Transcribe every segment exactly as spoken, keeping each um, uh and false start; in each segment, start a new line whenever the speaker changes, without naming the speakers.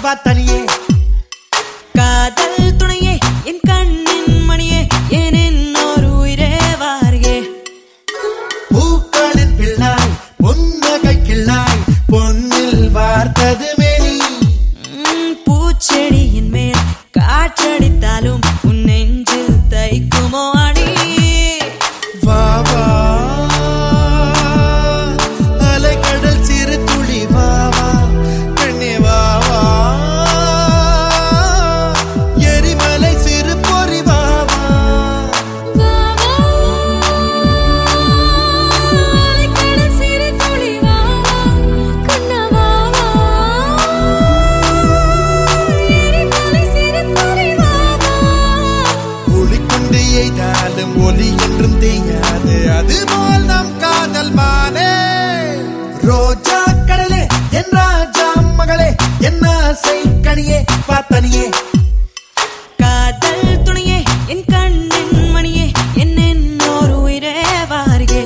வா தனியே
காதல் துணையே என் கண்ணின் மணியே என் இன்னொரு உயிரே வாரியே
பூக்களின் பிள்ளாய் பொன்னகை கிள்ளாய் பொன்னில் வார்த்தது மேனி
பூச்செடியின் மேல் காற்றடித்தாலும் உன் நெஞ்சில் தைக்குமோ அடி
வா வா அலைக்கடல் சிறு துளி வா வா கண்ணே வா வா எரிமலை சிறு பொறி வா வா
அலைக்கடல் சிறு துளி வா வா கண்ணா வா வா எரிமலை சிறு பொறி வா வா
ஒளிக்கொண்டு எய்தாலும் ஒலி என்றும் தெரியாது அதுபோல் நம் காதல் மானே ரோஜா கடலே என் ராஜா மகளே என் ஆசை கனியே பார்த்தனியே
காதல் துணையே என் கண்ணின் மணியே என் இன்னொரு உயிரே வாரியே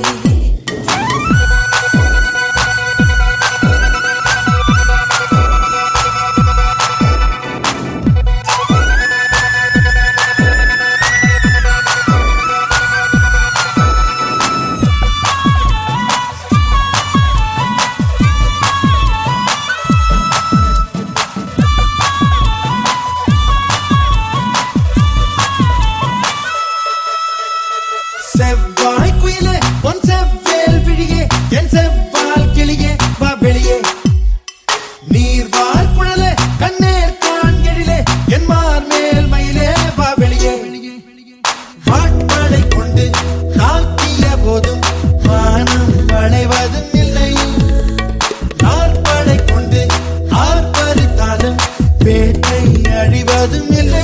செவ்வாய் குயிலே பொன் செவ்வேல் விழியே என் செவ்வால் கிளியே வா வெளியே நீர் வார் குழலே கண்ணேர் கான் எழிலே என் மார் மேல் மயிலே வா வெளியே வாட்பாடை கொண்டு தாக்கிய போதும் வானம் வளைவதும் இல்லை நாற்படை கொண்டு ஆர்ப்பரித்தாலும் வேட்டை அழிவதும் இல்லை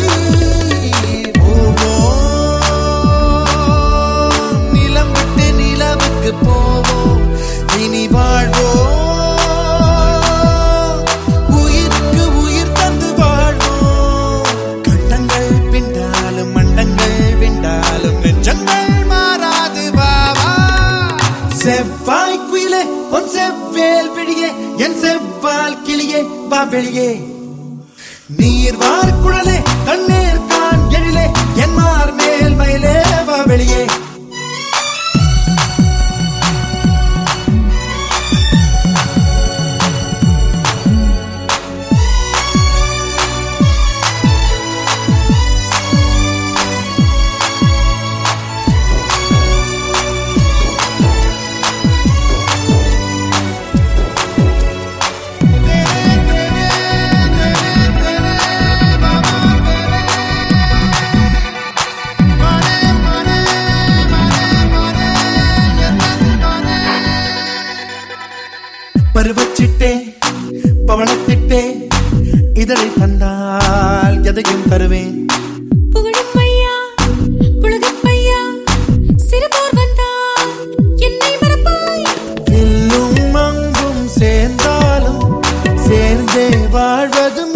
போவோம் இனி வாழ்வோம் உயிருக்கு உயிர் தந்து வாழ்வோம் கண்டங்கள் பிண்டாலும் மண்டங்கள் விண்டாலும் நெஞ்சங்கள் மாறாது பாவா செவ்வாய் குயிலே பொன் செவ்வேல் விழியே என் செவ்வால் கிளியே வா வெளியே நீர் வார் குழலே கண்ணீர் கான் எழிலே என் மார் மேல் மயிலே வா வெளியே பருவச்சிட்டே பவளத்திட்டே இதழை தந்தால் எதையும் தருவேன்
புகழும் ஐயா புலகப் ஐயா சிறுபோர் வந்தால் என்னை மறப்பாய்
வில்லும் அங்கும் சேர்ந்தாலும் சேர்ந்தே வாழ்வதும்